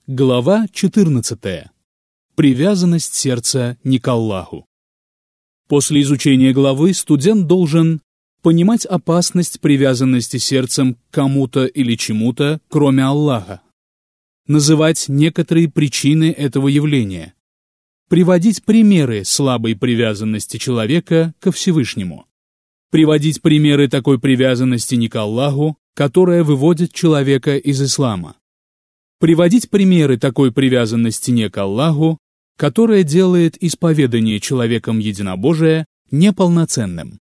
Глава 14. Привязанность сердца не к Аллаху. После изучения главы студент должен понимать опасность привязанности сердцем к кому-то или чему-то, кроме Аллаха, называть некоторые причины этого явления, приводить примеры слабой привязанности человека ко Всевышнему, приводить примеры такой привязанности не к Аллаху, которая выводит человека из ислама, приводить примеры такой привязанности не к Аллаху, которая делает исповедание человеком единобожия неполноценным.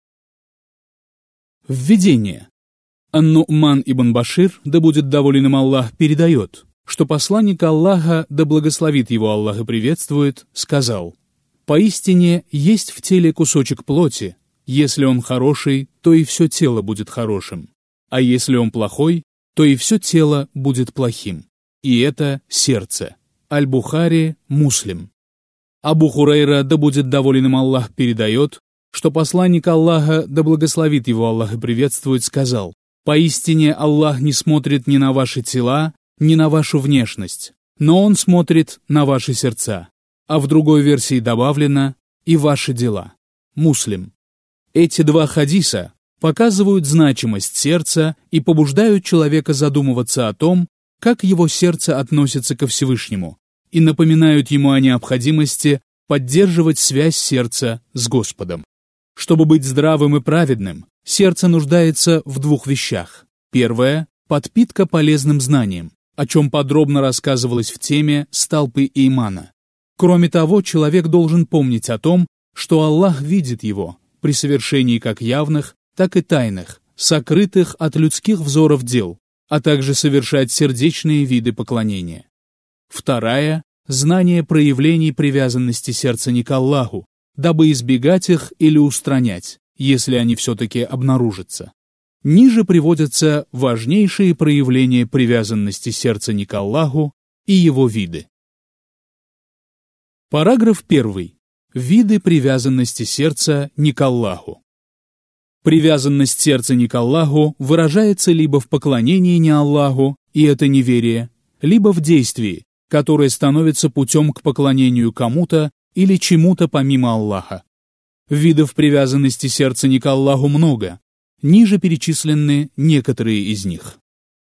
Введение. Ан-Ну'ман ибн Башир, да будет доволен им Аллах, передает, что посланник Аллаха, да благословит его Аллах и приветствует, сказал: «Поистине есть в теле кусочек плоти, если он хороший, то и все тело будет хорошим, а если он плохой, то и все тело будет плохим. И это сердце». Аль-Бухари, Муслим. Абу Хурайра, да будет доволен им Аллах, передает, что посланник Аллаха, да благословит его Аллах и приветствует, сказал: «Поистине Аллах не смотрит ни на ваши тела, ни на вашу внешность, но Он смотрит на ваши сердца». А в другой версии добавлено: «и ваши дела». Муслим. Эти два хадиса показывают значимость сердца и побуждают человека задумываться о том, как его сердце относится ко Всевышнему, и напоминают ему о необходимости поддерживать связь сердца с Господом. Чтобы быть здравым и праведным, сердце нуждается в двух вещах. Первое – подпитка полезным знанием, о чем подробно рассказывалось в теме «Столпы имана». Кроме того, человек должен помнить о том, что Аллах видит его при совершении как явных, так и тайных, сокрытых от людских взоров дел, а также совершать сердечные виды поклонения. Вторая – знание проявлений привязанности сердца не к Аллаху, дабы избегать их или устранять, если они все-таки обнаружатся. Ниже приводятся важнейшие проявления привязанности сердца не к Аллаху и его виды. Параграф 1. Виды привязанности сердца не к Аллаху. Привязанность сердца не к Аллаху выражается либо в поклонении не Аллаху, и это неверие, либо в действии, которое становится путем к поклонению кому-то или чему-то помимо Аллаха. Видов привязанности сердца не к Аллаху много, ниже перечислены некоторые из них.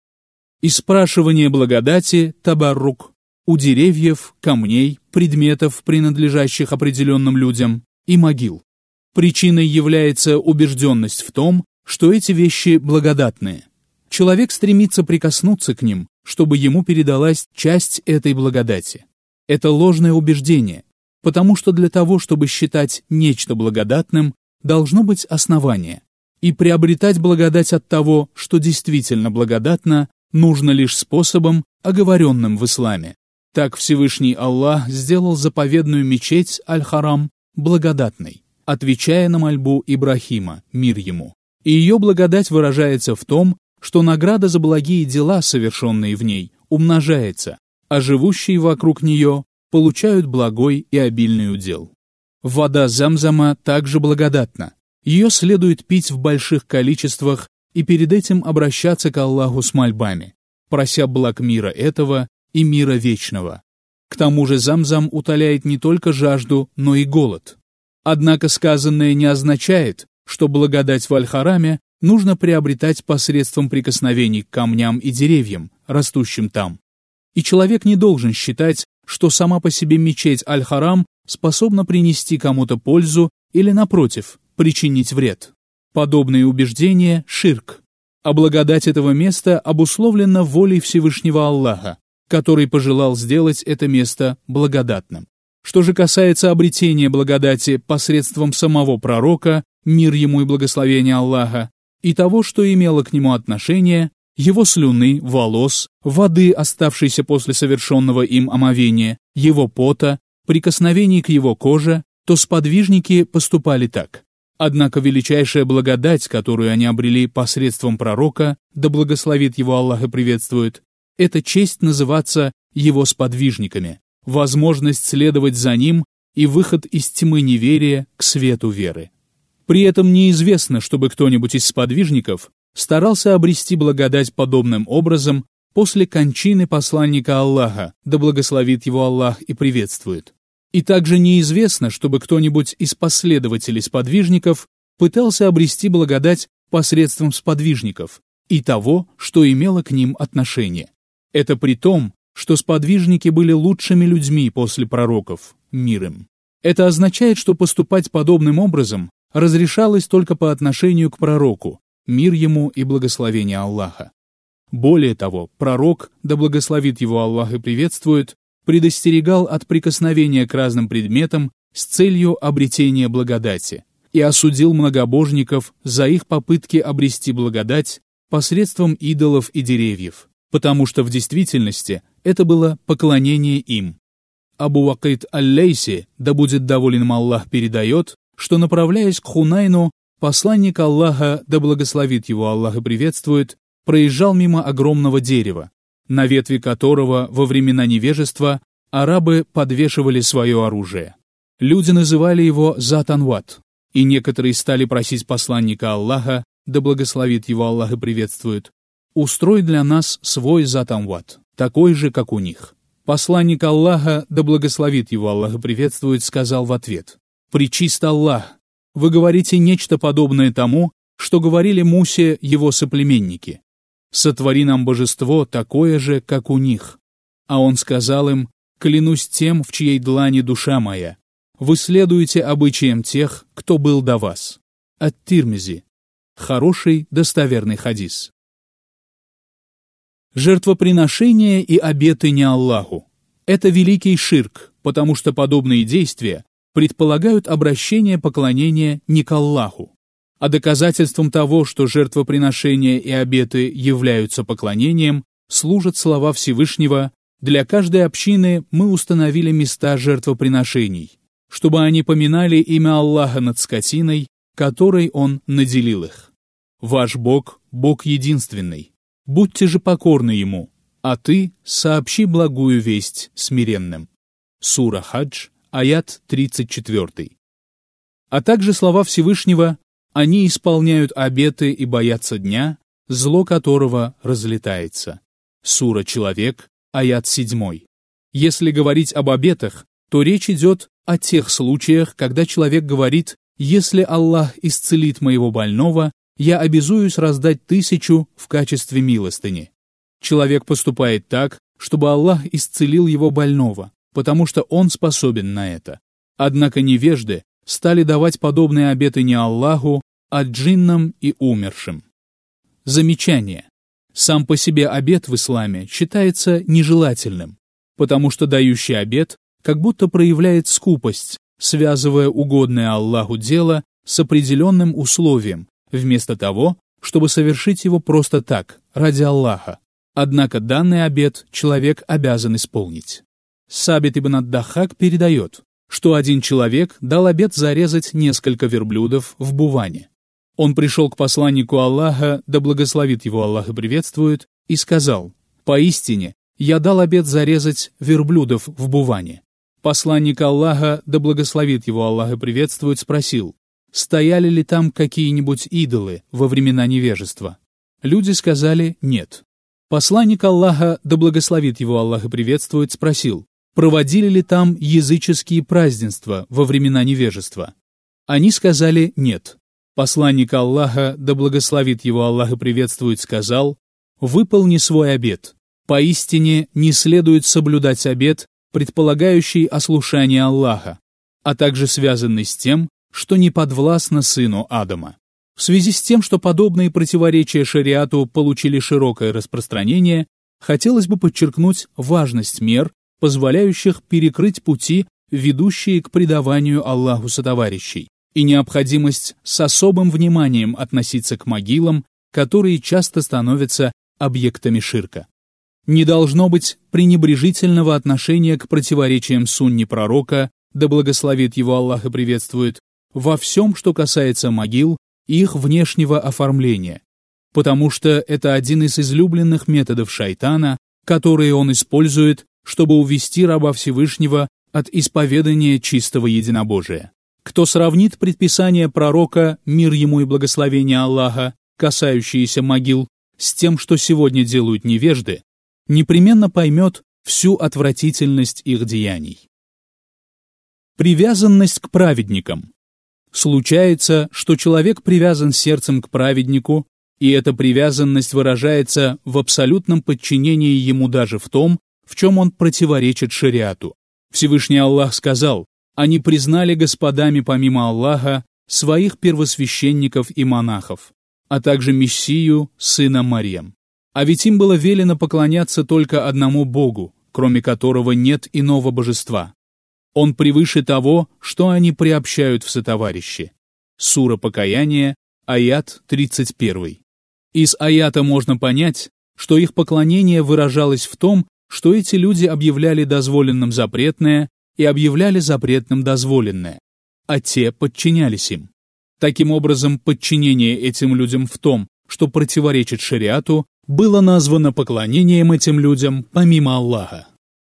Испрашивание благодати, табаррук, у деревьев, камней, предметов, принадлежащих определенным людям, и могил. Причиной является убежденность в том, что эти вещи благодатные. Человек стремится прикоснуться к ним, чтобы ему передалась часть этой благодати. Это ложное убеждение, потому что для того, чтобы считать нечто благодатным, должно быть основание. И приобретать благодать от того, что действительно благодатно, нужно лишь способом, оговоренным в исламе. Так Всевышний Аллах сделал заповедную мечеть Аль-Харам благодатной, отвечая на мольбу Ибрахима, мир ему. И ее благодать выражается в том, что награда за благие дела, совершенные в ней, умножается, а живущие вокруг нее получают благой и обильный удел. Вода Замзама также благодатна. Ее следует пить в больших количествах и перед этим обращаться к Аллаху с мольбами, прося благ мира этого и мира вечного. К тому же Замзам утоляет не только жажду, но и голод. Однако сказанное не означает, что благодать в Аль-Хараме нужно приобретать посредством прикосновений к камням и деревьям, растущим там. И человек не должен считать, что сама по себе мечеть Аль-Харам способна принести кому-то пользу или, напротив, причинить вред. Подобные убеждения – ширк, а благодать этого места обусловлена волей Всевышнего Аллаха, который пожелал сделать это место благодатным. Что же касается обретения благодати посредством самого пророка, мир ему и благословение Аллаха, и того, что имело к нему отношение, его слюны, волос, воды, оставшейся после совершенного им омовения, его пота, прикосновений к его коже, то сподвижники поступали так. Однако величайшая благодать, которую они обрели посредством пророка, да благословит его Аллах и приветствует, это честь называться его сподвижниками, возможность следовать за ним и выход из тьмы неверия к свету веры. При этом неизвестно, чтобы кто-нибудь из сподвижников старался обрести благодать подобным образом, после кончины посланника Аллаха, да благословит его Аллах и приветствует. И также неизвестно, чтобы кто-нибудь из последователей сподвижников пытался обрести благодать посредством сподвижников и того, что имело к ним отношение. Это при том, что сподвижники были лучшими людьми после пророков, мир им. Это означает, что поступать подобным образом разрешалось только по отношению к пророку, мир ему и благословение Аллаха. Более того, пророк, да благословит его Аллах и приветствует, предостерегал от прикосновения к разным предметам с целью обретения благодати и осудил многобожников за их попытки обрести благодать посредством идолов и деревьев, потому что в действительности это было поклонение им. Абу Вакид аль-Лейси, да будет доволен им Аллах, передает, что, направляясь к Хунайну, посланник Аллаха, да благословит его Аллах и приветствует, проезжал мимо огромного дерева, на ветви которого во времена невежества арабы подвешивали свое оружие. Люди называли его Зат-Анват, и некоторые стали просить посланника Аллаха, да благословит его Аллах и приветствует, «Устрой для нас свой Зат-Анват, такой же, как у них». Посланник Аллаха, да благословит его Аллах и приветствует, сказал в ответ, «Пречист Аллах, вы говорите нечто подобное тому, что говорили Мусе его соплеменники. Сотвори нам божество такое же, как у них». А он сказал им, «Клянусь тем, в чьей длани душа моя, вы следуете обычаям тех, кто был до вас». Ат-Тирмизи. Хороший, достоверный хадис. Жертвоприношения и обеты не Аллаху. Это великий ширк, потому что подобные действия предполагают обращение поклонения не к Аллаху. А доказательством того, что жертвоприношения и обеты являются поклонением, служат слова Всевышнего: «Для каждой общины мы установили места жертвоприношений, чтобы они поминали имя Аллаха над скотиной, которой Он наделил их. Ваш Бог – Бог единственный. Будьте же покорны Ему, а ты сообщи благую весть смиренным». Сура Хадж, аят 34. А также слова Всевышнего: «Они исполняют обеты и боятся дня, зло которого разлетается». Сура Человек, аят 7. Если говорить об обетах, то речь идет о тех случаях, когда человек говорит: «Если Аллах исцелит моего больного, я обязуюсь раздать 1000 в качестве милостыни». Человек поступает так, чтобы Аллах исцелил его больного, потому что он способен на это. Однако невежды стали давать подобные обеты не Аллаху, а джиннам и умершим. Замечание. Сам по себе обет в исламе считается нежелательным, потому что дающий обет как будто проявляет скупость, связывая угодное Аллаху дело с определенным условием, вместо того, чтобы совершить его просто так, ради Аллаха. Однако данный обет человек обязан исполнить. Сабит ибн ад-Даххак передает, что один человек дал обет зарезать несколько верблюдов в Буване. Он пришел к посланнику Аллаха, да благословит его Аллах и приветствует, и сказал: «Поистине, я дал обет зарезать верблюдов в Буване». Посланник Аллаха, да благословит его Аллах и приветствует, спросил: «Стояли ли там какие-нибудь идолы во времена невежества?» Люди сказали: «Нет». Посланник Аллаха, да благословит его Аллах и приветствует, спросил: «Проводили ли там языческие празднества во времена невежества?» Они сказали: «Нет». Посланник Аллаха, да благословит его Аллах и приветствует, сказал: «Выполни свой обет. Поистине не следует соблюдать обет, предполагающий ослушание Аллаха, а также связанный с тем, что не подвластно сыну Адама». В связи с тем, что подобные противоречия шариату получили широкое распространение, хотелось бы подчеркнуть важность мер, позволяющих перекрыть пути, ведущие к предаванию Аллаху сотоварищей, и необходимость с особым вниманием относиться к могилам, которые часто становятся объектами ширка. Не должно быть пренебрежительного отношения к противоречиям сунни пророка, да благословит его Аллах и приветствует, во всем, что касается могил и их внешнего оформления, потому что это один из излюбленных методов шайтана, которые он использует, чтобы увести раба Всевышнего от исповедания чистого единобожия. Кто сравнит предписания пророка, мир ему и благословение Аллаха, касающиеся могил, с тем, что сегодня делают невежды, непременно поймет всю отвратительность их деяний. Привязанность к праведникам. Случается, что человек привязан сердцем к праведнику, и эта привязанность выражается в абсолютном подчинении ему даже в том, в чем он противоречит шариату. Всевышний Аллах сказал: «Они признали господами помимо Аллаха своих первосвященников и монахов, а также Мессию, сына Марьям. А ведь им было велено поклоняться только одному Богу, кроме которого нет иного божества. Он превыше того, что они приобщают в сотоварищи». Сура Покаяние, аят 31. Из аята можно понять, что их поклонение выражалось в том, что эти люди объявляли дозволенным запретное и объявляли запретным дозволенное, а те подчинялись им. Таким образом, подчинение этим людям в том, что противоречит шариату, было названо поклонением этим людям помимо Аллаха.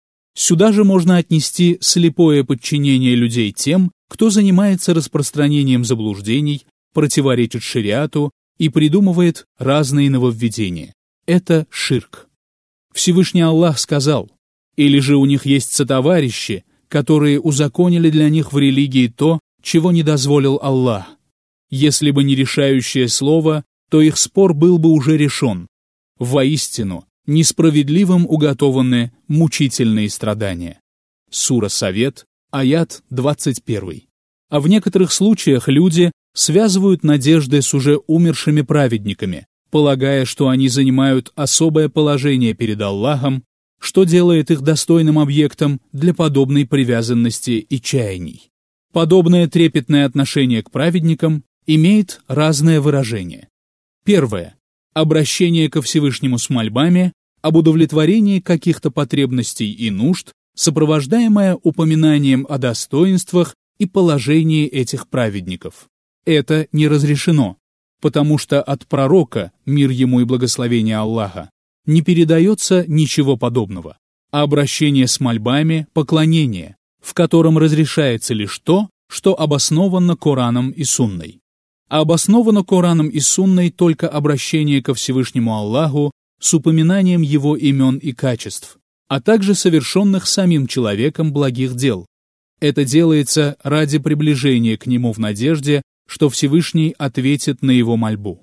Сюда же можно отнести слепое подчинение людей тем, кто занимается распространением заблуждений, противоречит шариату и придумывает разные нововведения. Это ширк. Всевышний Аллах сказал: «Или же у них есть сотоварищи, которые узаконили для них в религии то, чего не дозволил Аллах. Если бы не решающее слово, то их спор был бы уже решен. Воистину, несправедливым уготованы мучительные страдания». Сура Совет, аят 21. А в некоторых случаях люди связывают надежды с уже умершими праведниками, полагая, что они занимают особое положение перед Аллахом, что делает их достойным объектом для подобной привязанности и чаяний. Подобное трепетное отношение к праведникам имеет разное выражение. Первое. Обращение ко Всевышнему с мольбами об удовлетворении каких-то потребностей и нужд, сопровождаемое упоминанием о достоинствах и положении этих праведников. Это не разрешено, потому что от пророка, мир ему и благословение Аллаха, не передается ничего подобного, а обращение с мольбами – поклонение, в котором разрешается лишь то, что обосновано Кораном и Сунной. А обосновано Кораном и Сунной только обращение ко Всевышнему Аллаху с упоминанием его имен и качеств, а также совершенных самим человеком благих дел. Это делается ради приближения к нему в надежде, что Всевышний ответит на его мольбу.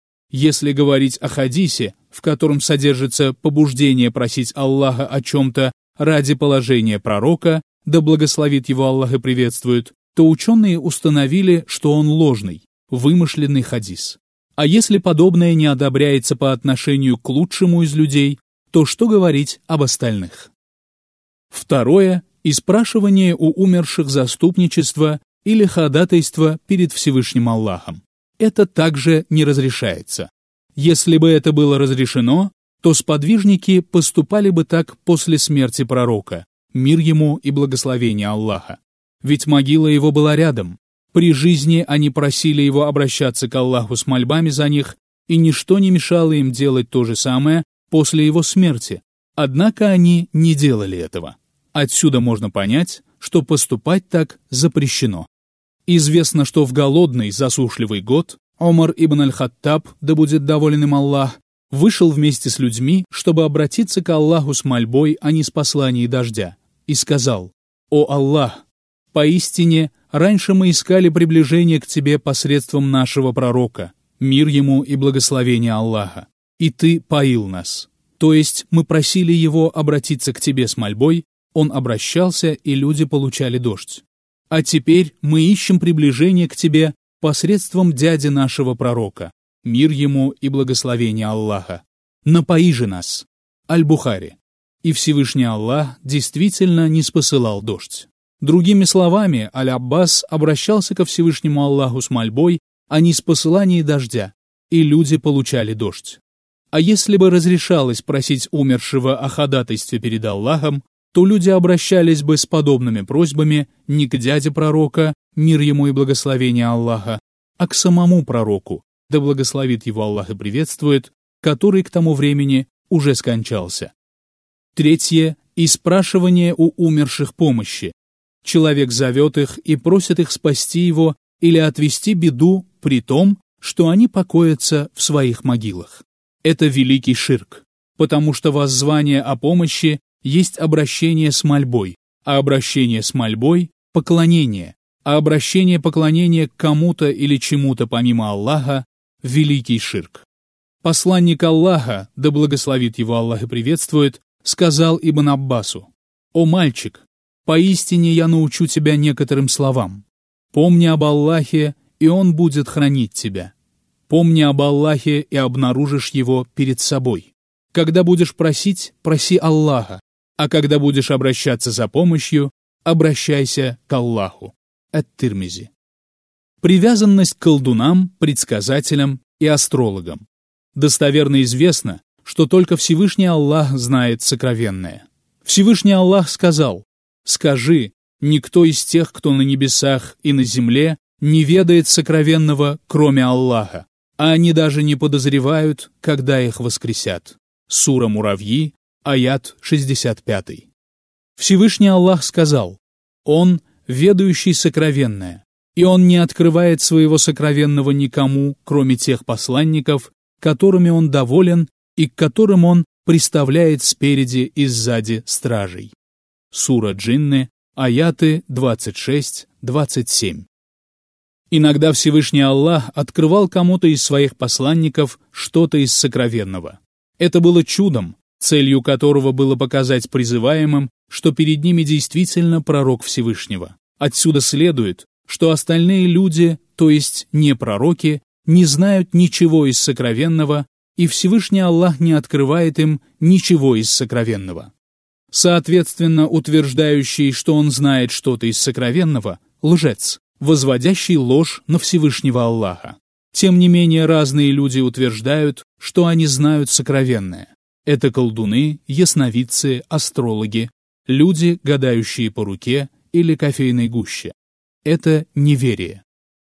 Если говорить о хадисе, в котором содержится побуждение просить Аллаха о чем-то ради положения пророка, да благословит его Аллах и приветствует, то ученые установили, что он ложный, вымышленный хадис. А если подобное не одобряется по отношению к лучшему из людей, то что говорить об остальных? Второе – испрашивание у умерших заступничества или ходатайства перед Всевышним Аллахом. Это также не разрешается. Если бы это было разрешено, то сподвижники поступали бы так после смерти пророка, мир ему и благословение Аллаха. Ведь могила его была рядом. При жизни они просили его обращаться к Аллаху с мольбами за них, и ничто не мешало им делать то же самое после его смерти. Однако они не делали этого. Отсюда можно понять, что поступать так запрещено. Известно, что в голодный, засушливый год Омар ибн аль-Хаттаб, да будет доволен им Аллах, вышел вместе с людьми, чтобы обратиться к Аллаху с мольбой о ниспослании дождя, и сказал: «О Аллах, поистине, раньше мы искали приближение к Тебе посредством нашего пророка, мир ему и благословение Аллаха, и Ты поил нас. То есть мы просили его обратиться к Тебе с мольбой, он обращался, и люди получали дождь. А теперь мы ищем приближение к Тебе посредством дяди нашего пророка, мир ему и благословение Аллаха. Напои же нас». Аль-Бухари. И Всевышний Аллах действительно ниспосылал дождь. Другими словами, Аль-Аббас обращался ко Всевышнему Аллаху с мольбой о ниспосылании дождя, и люди получали дождь. А если бы разрешалось просить умершего о ходатайстве перед Аллахом, то люди обращались бы с подобными просьбами не к дяде пророка, мир ему и благословение Аллаха, а к самому пророку, да благословит его Аллах и приветствует, который к тому времени уже скончался. Третье – испрашивание у умерших помощи. Человек зовет их и просит их спасти его или отвести беду при том, что они покоятся в своих могилах. Это великий ширк. потому что воззвание о помощи есть обращение с мольбой, а обращение с мольбой – поклонение, а обращение поклонения к кому-то или чему-то помимо Аллаха – великий ширк. Посланник Аллаха, да благословит его Аллах и приветствует, сказал Ибн Аббасу: «О мальчик, поистине я научу тебя некоторым словам. Помни об Аллахе, и Он будет хранить тебя. Помни об Аллахе и обнаружишь Его перед собой. Когда будешь просить, проси Аллаха, а когда будешь обращаться за помощью, обращайся к Аллаху». Ат-Тирмизи. Привязанность к колдунам, предсказателям и астрологам. Достоверно известно, что только Всевышний Аллах знает сокровенное. Всевышний Аллах сказал: «Скажи, никто из тех, кто на небесах и на земле, не ведает сокровенного, кроме Аллаха, а они даже не подозревают, когда их воскресят». Сура Муравьи, аят 65. Всевышний Аллах сказал: «Он, ведающий сокровенное, и Он не открывает своего сокровенного никому, кроме тех посланников, которыми Он доволен и к которым Он приставляет спереди и сзади стражей». Сура Джинны, аяты 26-27. Иногда Всевышний Аллах открывал кому-то из своих посланников что-то из сокровенного. Это было чудом, целью которого было показать призываемым, что перед ними действительно пророк Всевышнего. Отсюда следует, что остальные люди, то есть не пророки, не знают ничего из сокровенного, и Всевышний Аллах не открывает им ничего из сокровенного. Соответственно, утверждающий, что он знает что-то из сокровенного, лжец, возводящий ложь на Всевышнего Аллаха. Тем не менее, разные люди утверждают, что они знают сокровенное. Это колдуны, ясновидцы, астрологи, люди, гадающие по руке или кофейной гуще. Это неверие.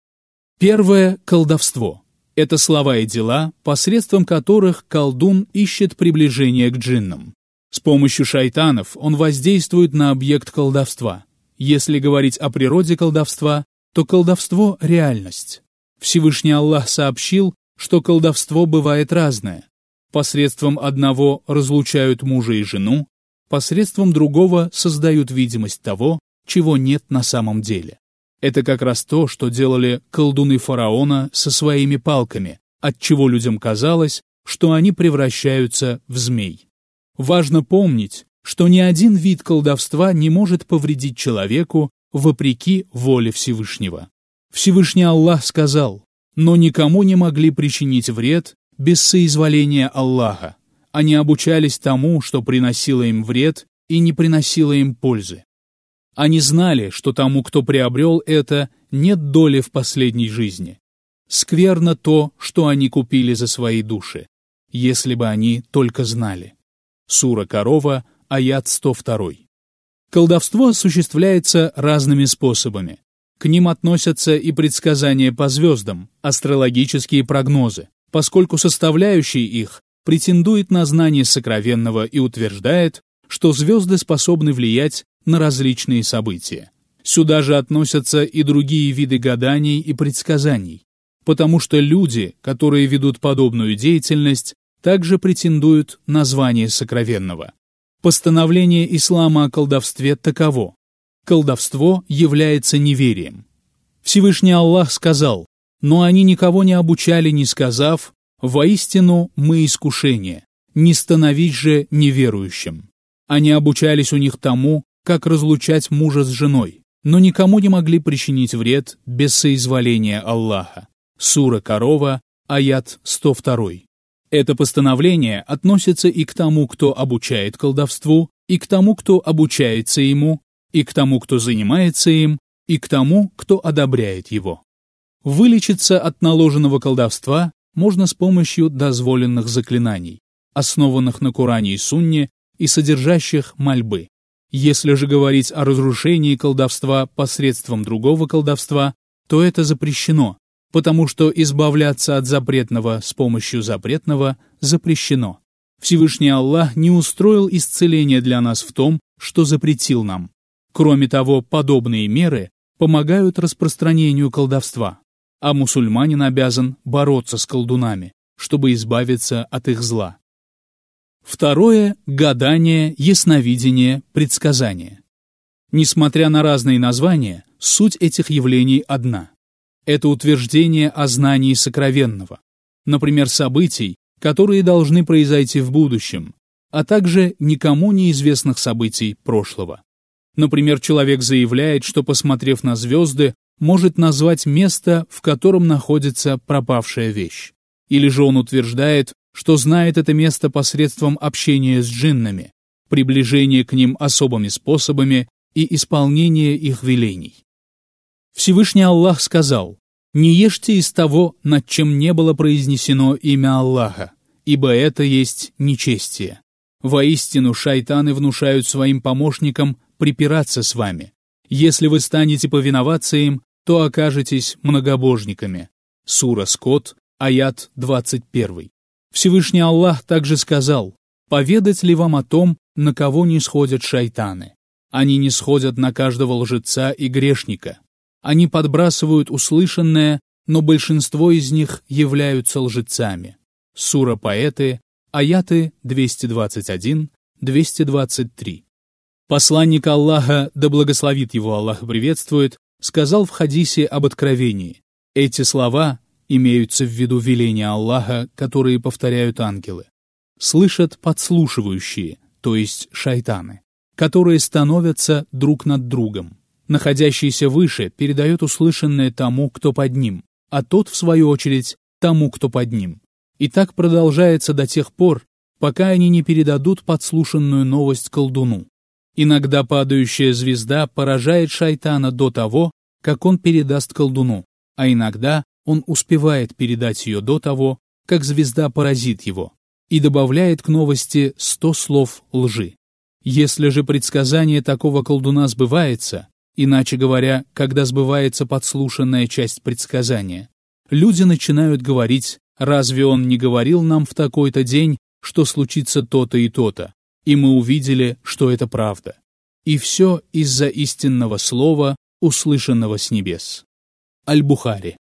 Первое – колдовство. Это слова и дела, посредством которых колдун ищет приближение к джиннам. С помощью шайтанов он воздействует на объект колдовства. Если говорить о природе колдовства, то колдовство – реальность. Всевышний Аллах сообщил, что колдовство бывает разное. Посредством одного разлучают мужа и жену, посредством другого создают видимость того, чего нет на самом деле. Это как раз то, что делали колдуны фараона со своими палками, отчего людям казалось, что они превращаются в змей. Важно помнить, что ни один вид колдовства не может повредить человеку вопреки воле Всевышнего. Всевышний Аллах сказал: «Но никому не могли причинить вред без соизволения Аллаха. Они обучались тому, что приносило им вред и не приносило им пользы. Они знали, что тому, кто приобрел это, нет доли в последней жизни. Скверно то, что они купили за свои души, если бы они только знали». Сура Корова, аят 102. Колдовство осуществляется разными способами. К ним относятся и предсказания по звездам, астрологические прогнозы, поскольку составляющий их претендует на знание сокровенного и утверждает, что звезды способны влиять на различные события. Сюда же относятся и другие виды гаданий и предсказаний, потому что люди, которые ведут подобную деятельность, также претендуют на звание сокровенного. Постановление ислама о колдовстве таково: колдовство является неверием. Всевышний Аллах сказал: «Но они никого не обучали, не сказав: воистину мы искушение, не становись же неверующим». Они обучались у них тому, как разлучать мужа с женой, но никому не могли причинить вред без соизволения Аллаха. Сура Корова, аят 102. Это постановление относится и к тому, кто обучает колдовству, и к тому, кто обучается ему, и к тому, кто занимается им, и к тому, кто одобряет его. Вылечиться от наложенного колдовства можно с помощью дозволенных заклинаний, основанных на Коране и Сунне и содержащих мольбы. Если же говорить о разрушении колдовства посредством другого колдовства, то это запрещено, потому что избавляться от запретного с помощью запретного запрещено. Всевышний Аллах не устроил исцеление для нас в том, что запретил нам. Кроме того, подобные меры помогают распространению колдовства, а мусульманин обязан бороться с колдунами, чтобы избавиться от их зла. Второе – гадание, ясновидение, предсказание. Несмотря на разные названия, суть этих явлений одна. Это утверждение о знании сокровенного, например, событий, которые должны произойти в будущем, а также никому неизвестных событий прошлого. Например, человек заявляет, что, посмотрев на звезды, может назвать место, в котором находится пропавшая вещь. Или же он утверждает, что знает это место посредством общения с джиннами, приближения к ним особыми способами и исполнения их велений. Всевышний Аллах сказал: «Не ешьте из того, над чем не было произнесено имя Аллаха, ибо это есть нечестие. Воистину, шайтаны внушают своим помощникам припираться с вами. Если вы станете повиноваться им, то окажетесь многобожниками». Сура Скот, аят 21. Всевышний Аллах также сказал: «Поведать ли вам о том, на кого не сходят шайтаны? Они не сходят на каждого лжеца и грешника. Они подбрасывают услышанное, но большинство из них являются лжецами». Сура Поэты, аяты 221-223. Посланник Аллаха, да благословит его Аллах и приветствует, сказал в хадисе об откровении: эти слова, имеются в виду веления Аллаха, которые повторяют ангелы, слышат подслушивающие, то есть шайтаны, которые становятся друг над другом. Находящийся выше передает услышанное тому, кто под ним, а тот, в свою очередь, тому, кто под ним. И так продолжается до тех пор, пока они не передадут подслушанную новость колдуну. Иногда падающая звезда поражает шайтана до того, как он передаст колдуну, а иногда он успевает передать ее до того, как звезда поразит его, и добавляет к новости 100 слов лжи. Если же предсказание такого колдуна сбывается, иначе говоря, когда сбывается подслушанная часть предсказания, люди начинают говорить: «Разве он не говорил нам в такой-то день, что случится то-то и то-то, и мы увидели, что это правда». И все из-за истинного слова, услышанного с небес. Аль-Бухари.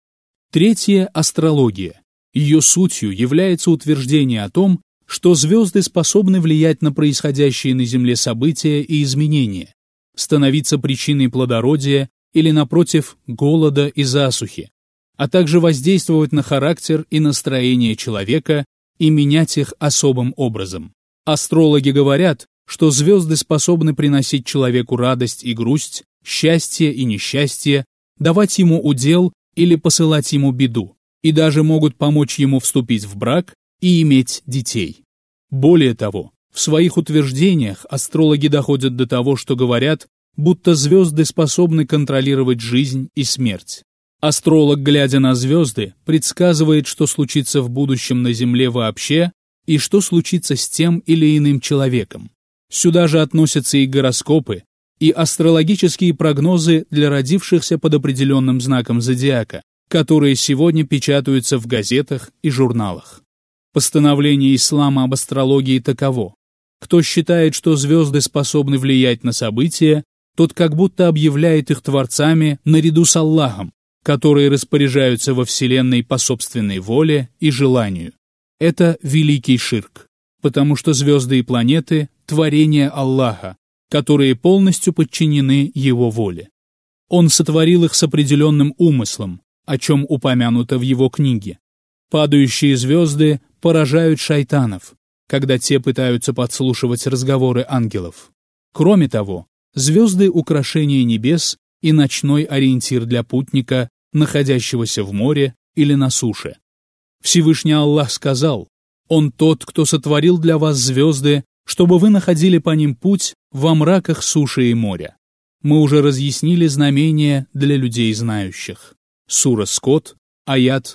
Третье – астрология. Ее сутью является утверждение о том, что звезды способны влиять на происходящие на Земле события и изменения, становиться причиной плодородия или, напротив, голода и засухи, а также воздействовать на характер и настроение человека и менять их особым образом. Астрологи говорят, что звезды способны приносить человеку радость и грусть, счастье и несчастье, давать ему удел или посылать ему беду, и даже могут помочь ему вступить в брак и иметь детей. Более того, в своих утверждениях астрологи доходят до того, что говорят, будто звезды способны контролировать жизнь и смерть. Астролог, глядя на звезды, предсказывает, что случится в будущем на Земле вообще и что случится с тем или иным человеком. Сюда же относятся и гороскопы, и астрологические прогнозы для родившихся под определенным знаком зодиака, которые сегодня печатаются в газетах и журналах. Постановление ислама об астрологии таково: кто считает, что звезды способны влиять на события, тот как будто объявляет их творцами наряду с Аллахом, которые распоряжаются во Вселенной по собственной воле и желанию. Это великий ширк, потому что звезды и планеты – творение Аллаха, которые полностью подчинены Его воле. Он сотворил их с определенным умыслом, о чем упомянуто в Его книге. Падающие звезды поражают шайтанов, когда те пытаются подслушивать разговоры ангелов. Кроме того, звезды – украшение небес и ночной ориентир для путника, находящегося в море или на суше. Всевышний Аллах сказал: «Он тот, кто сотворил для вас звезды, чтобы вы находили по ним путь во мраках суши и моря». Мы уже разъяснили знамения для людей знающих. Сура Скот, аят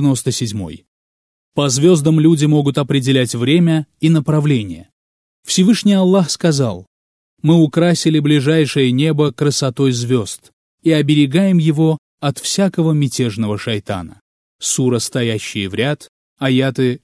97. По звездам люди могут определять время и направление. Всевышний Аллах сказал: «Мы украсили ближайшее небо красотой звезд и оберегаем его от всякого мятежного шайтана». Сура «Стоящие в ряд», аяты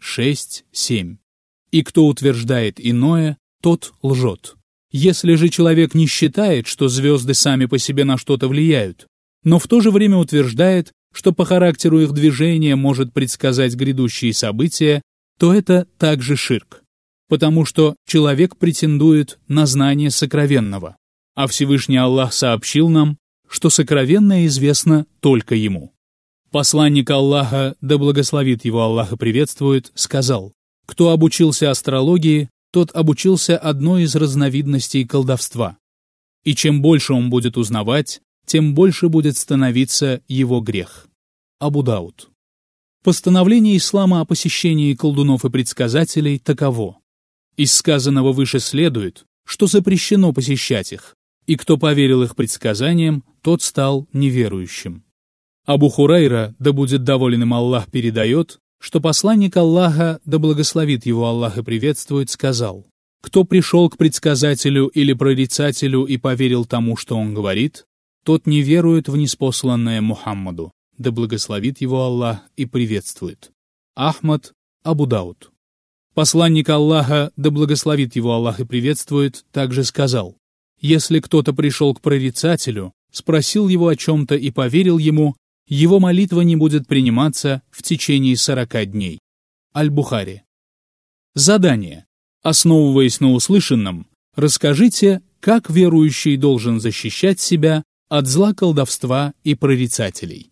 6-7. И кто утверждает иное, тот лжет. Если же человек не считает, что звезды сами по себе на что-то влияют, но в то же время утверждает, что по характеру их движения может предсказать грядущие события, то это также ширк. потому что человек претендует на знание сокровенного, а Всевышний Аллах сообщил нам, что сокровенное известно только Ему. Посланник Аллаха, да благословит его Аллах и приветствует, сказал: «Кто обучился астрологии, тот обучился одной из разновидностей колдовства. И чем больше он будет узнавать, тем больше будет становиться его грех». Абу Дауд. Постановление ислама о посещении колдунов и предсказателей таково. Из сказанного выше следует, что запрещено посещать их, и кто поверил их предсказаниям, тот стал неверующим. Абу Хурайра, да будет доволен им Аллах, передает, что посланник Аллаха, да благословит его Аллах и приветствует, сказал: «Кто пришел к предсказателю или прорицателю и поверил тому, что он говорит, тот не верует в ниспосланное Мухаммаду, да благословит его Аллах и приветствует». Ахмад, Абу Дауд. Посланник Аллаха, да благословит его Аллах и приветствует, также сказал: «Если кто-то пришел к прорицателю, спросил его о чем-то и поверил ему, его молитва не будет приниматься в течение 40 дней». Аль-Бухари. Задание. Основываясь на услышанном, расскажите, как верующий должен защищать себя от зла колдовства и прорицателей.